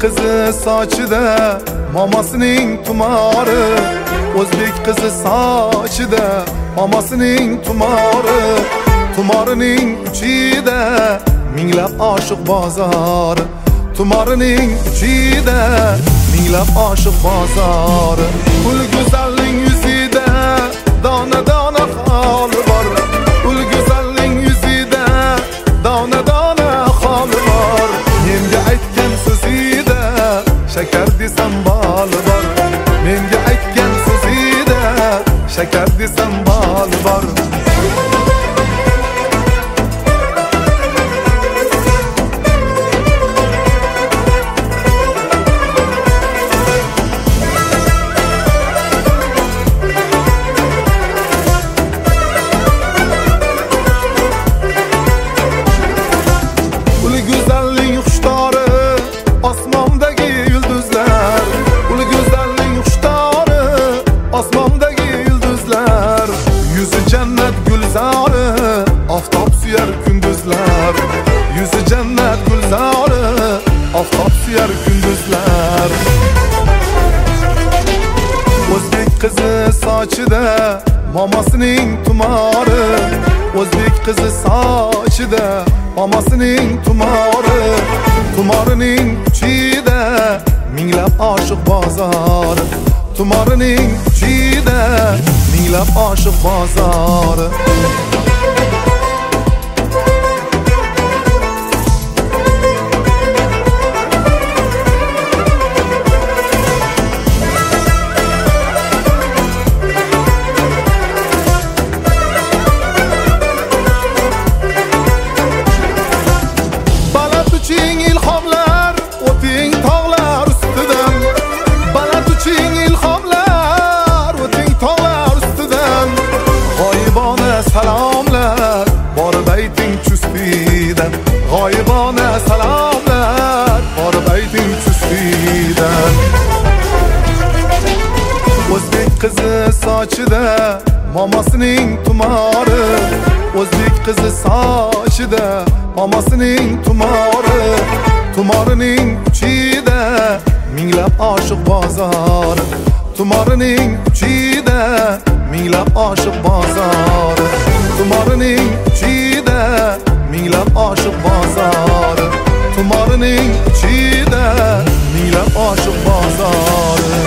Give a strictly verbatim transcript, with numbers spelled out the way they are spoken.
qizi sochida mamasining tumori, o'zbek qizi sochida mamasining tumori, tumorining uchida minglab oshiq bozor, tumorining uchida minglab oshiq bozor. Ul go'zalning yuzida dona dona xoli bor, ul go'zalning yuzida dona dona xoli bor. Menga aytgan so'zida shakar desam boli bor, menga aytgan so'zida shakar desam boli bor. Osmondagi yulduzlar, ul go'zalning xushtari, osmondagi yulduzlar, yuzi jannat gulzori, oftob suyar kunduzlar, yuzi jannat gulzori, oftob suyar kunduzlar. O'zbek qizi sochida mamasining tumori, o'zbek qizi sochida mamasining tumori, tumorining uchida minglab oshiq bozor, tumorining uchida minglab oshiq bozor. Baland uching ilhomlar, o'ting tog'lar ustidan, baland uching ilhomlar, o'ting tog'lar ustidan. G'oyibona salomlar, borib ayting chustidan, g'oyibona salomlar, borib ayting chustidan. O'zbek qizi sochida mamasining tumori, o'zbek qizi sochida mamasining tumori, tumorining uchida minglab oshiq bozor, tumorining uchida minglab oshiq bozor, tumorining uchida minglab oshiq bozor, tumorining uchida minglab oshiq bozor.